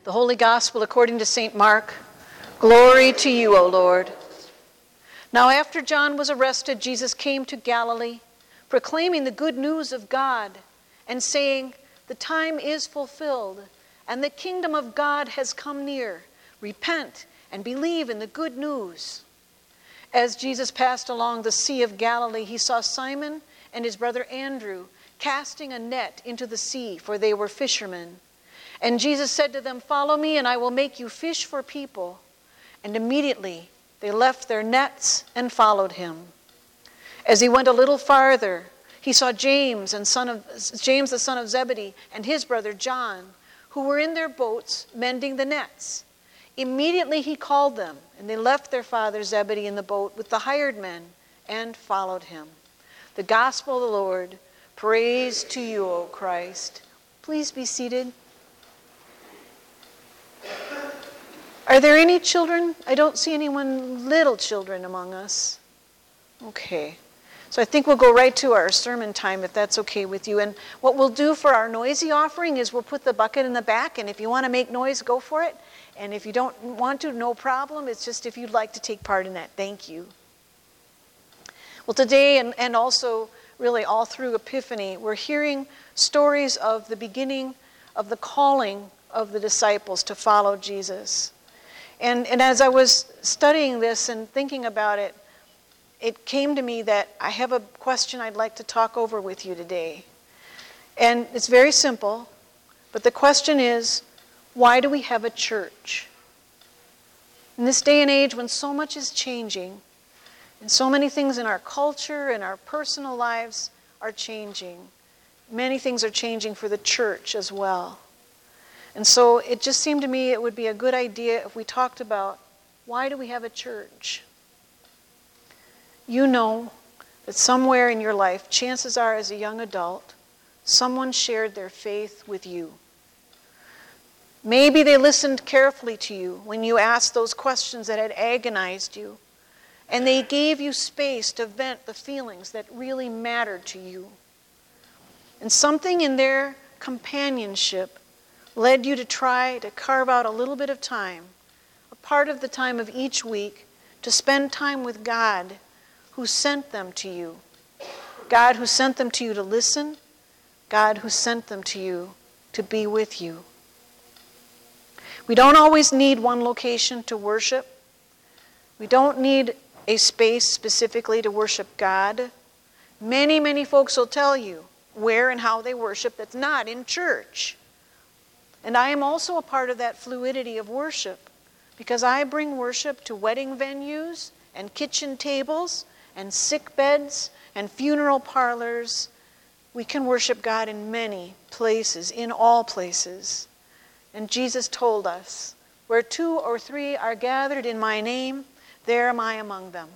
The Holy Gospel according to St. Mark. Glory to you, O Lord. Now after John was arrested, Jesus came to Galilee, proclaiming the good news of God and saying, "The time is fulfilled, and the kingdom of God has come near. Repent and believe in the good news." As Jesus passed along the Sea of Galilee, he saw Simon and his brother Andrew casting a net into the sea, for they were fishermen. And Jesus said to them, "Follow me, and I will make you fish for people." And immediately they left their nets and followed him. As he went a little farther, he saw James, the son of Zebedee, and his brother John, who were in their boats mending the nets. Immediately he called them, and they left their father Zebedee in the boat with the hired men and followed him. The gospel of the Lord. Praise to you, O Christ. Please be seated. Are there any children? I don't see anyone, little children among us. Okay. So I think we'll go right to our sermon time, if that's okay with you. And what we'll do for our noisy offering is we'll put the bucket in the back, and if you want to make noise, go for it. And if you don't want to, no problem. It's just if you'd like to take part in that. Thank you. Well, today and also really all through Epiphany, we're hearing stories of the beginning of the calling of the disciples to follow Jesus. And as I was studying this and thinking about it, it came to me that I have a question I'd like to talk over with you today. And it's very simple, but the question is, why do we have a church? In this day and age when so much is changing, and so many things in our culture and our personal lives are changing, many things are changing for the church as well. And so it just seemed to me it would be a good idea if we talked about, why do we have a church? You know that somewhere in your life, chances are as a young adult, someone shared their faith with you. Maybe they listened carefully to you when you asked those questions that had agonized you, and they gave you space to vent the feelings that really mattered to you. And something in their companionship led you to try to carve out a little bit of time, a part of the time of each week, to spend time with God who sent them to you. God who sent them to you to listen. God who sent them to you to be with you. We don't always need one location to worship. We don't need a space specifically to worship God. Many, many folks will tell you where and how they worship that's not in church. And I am also a part of that fluidity of worship because I bring worship to wedding venues and kitchen tables and sick beds and funeral parlors. We can worship God in many places, in all places. And Jesus told us, where 2 or 3 are gathered in my name, there am I among them.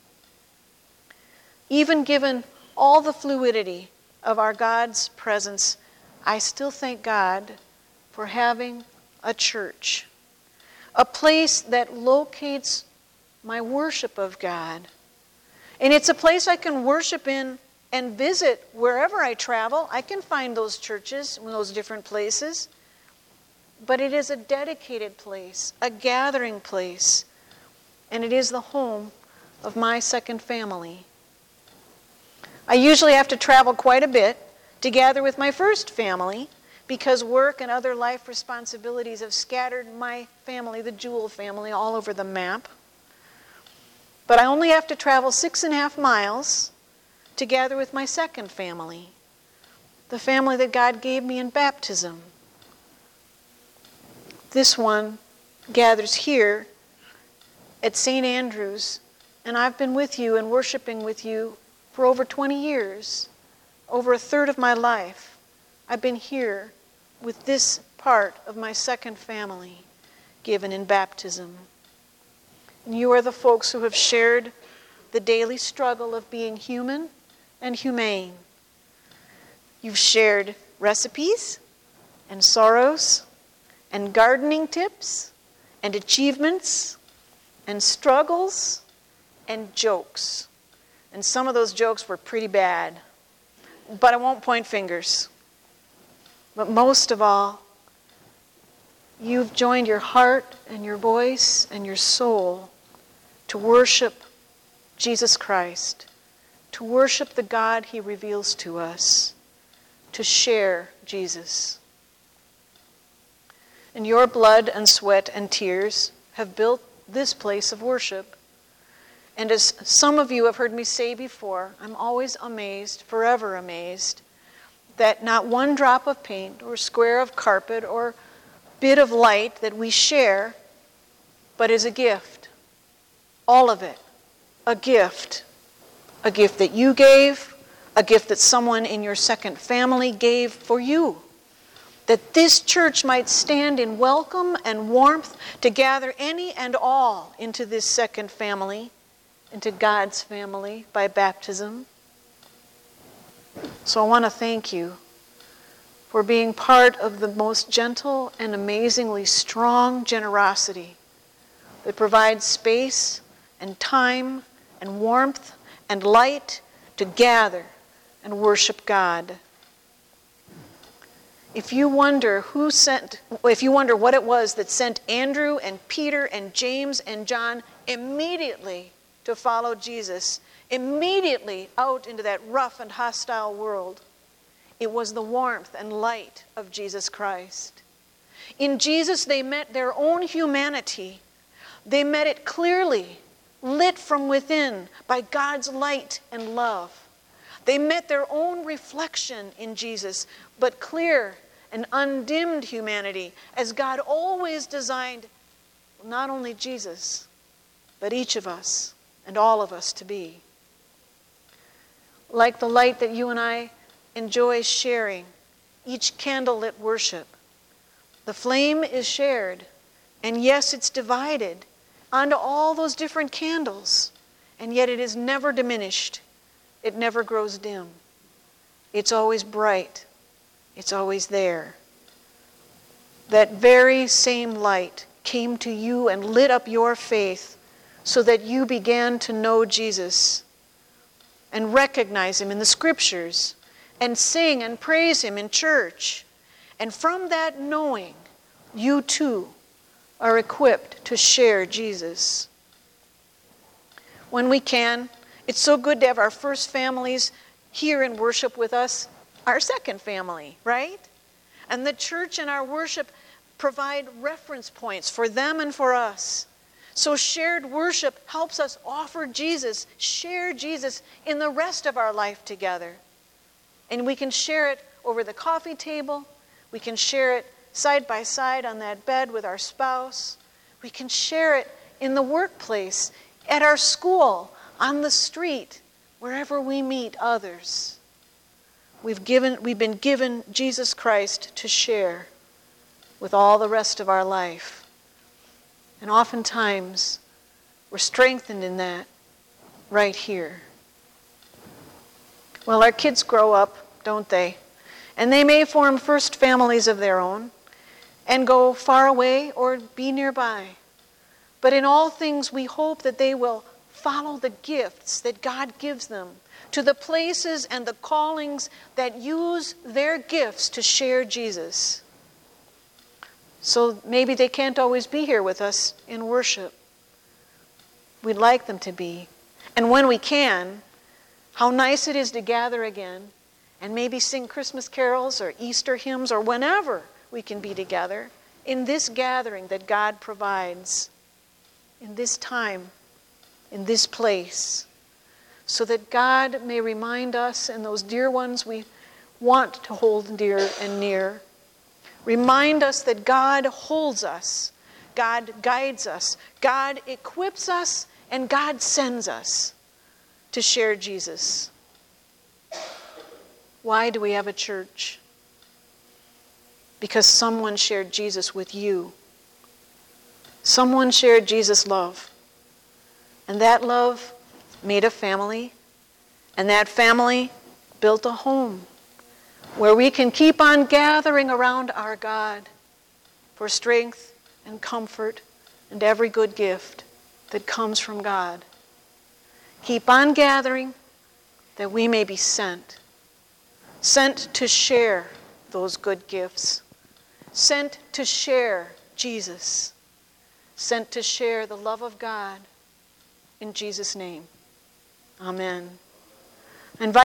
Even given all the fluidity of our God's presence, I still thank God for having a church, a place that locates my worship of God. And it's a place I can worship in and visit wherever I travel. I can find those churches in those different places. But it is a dedicated place, a gathering place, and it is the home of my second family. I usually have to travel quite a bit to gather with my first family because work and other life responsibilities have scattered my family, the Jewell family, all over the map. But I only have to travel 6.5 miles to gather with my second family, the family that God gave me in baptism. This one gathers here at St. Andrew's, and I've been with you and worshiping with you for over 20 years, over a third of my life. I've been here with this part of my second family given in baptism. And you are the folks who have shared the daily struggle of being human and humane. You've shared recipes and sorrows and gardening tips and achievements and struggles and jokes. And some of those jokes were pretty bad. But I won't point fingers. But most of all, you've joined your heart and your voice and your soul to worship Jesus Christ, to worship the God He reveals to us, to share Jesus. And your blood and sweat and tears have built this place of worship. And as some of you have heard me say before, I'm always amazed, forever amazed, that not one drop of paint or square of carpet or bit of light that we share, but is a gift. All of it, a gift. A gift that you gave, a gift that someone in your second family gave for you. That this church might stand in welcome and warmth to gather any and all into this second family, into God's family by baptism. So I want to thank you for being part of the most gentle and amazingly strong generosity that provides space and time and warmth and light to gather and worship God. If you wonder what it was that sent Andrew and Peter and James and John immediately to follow Jesus, immediately out into that rough and hostile world, it was the warmth and light of Jesus Christ. In Jesus, they met their own humanity. They met it clearly, lit from within by God's light and love. They met their own reflection in Jesus, but clear and undimmed humanity, as God always designed not only Jesus, but each of us and all of us to be. Like the light that you and I enjoy sharing, each candlelit worship, the flame is shared, and yes, it's divided onto all those different candles, and yet it is never diminished. It never grows dim. It's always bright. It's always there. That very same light came to you and lit up your faith so that you began to know Jesus and recognize Him in the Scriptures and sing and praise Him in church. And from that knowing, you too are equipped to share Jesus. When we can, it's so good to have our first families here in worship with us, our second family, right? And the church and our worship provide reference points for them and for us. So shared worship helps us offer Jesus, share Jesus in the rest of our life together. And we can share it over the coffee table. We can share it side by side on that bed with our spouse. We can share it in the workplace, at our school, on the street, wherever we meet others. We've been given Jesus Christ to share with all the rest of our life. And oftentimes, we're strengthened in that right here. Well, our kids grow up, don't they? And they may form first families of their own and go far away or be nearby. But in all things, we hope that they will follow the gifts that God gives them to the places and the callings that use their gifts to share Jesus. So maybe they can't always be here with us in worship. We'd like them to be. And when we can, how nice it is to gather again and maybe sing Christmas carols or Easter hymns or whenever we can be together in this gathering that God provides, in this time, in this place, so that God may remind us and those dear ones we want to hold dear and near. Remind us that God holds us, God guides us, God equips us, and God sends us to share Jesus. Why do we have a church? Because someone shared Jesus with you. Someone shared Jesus' love. And that love made a family, and that family built a home where we can keep on gathering around our God for strength and comfort and every good gift that comes from God. Keep on gathering that we may be sent to share those good gifts, sent to share Jesus, sent to share the love of God. In Jesus' name, amen.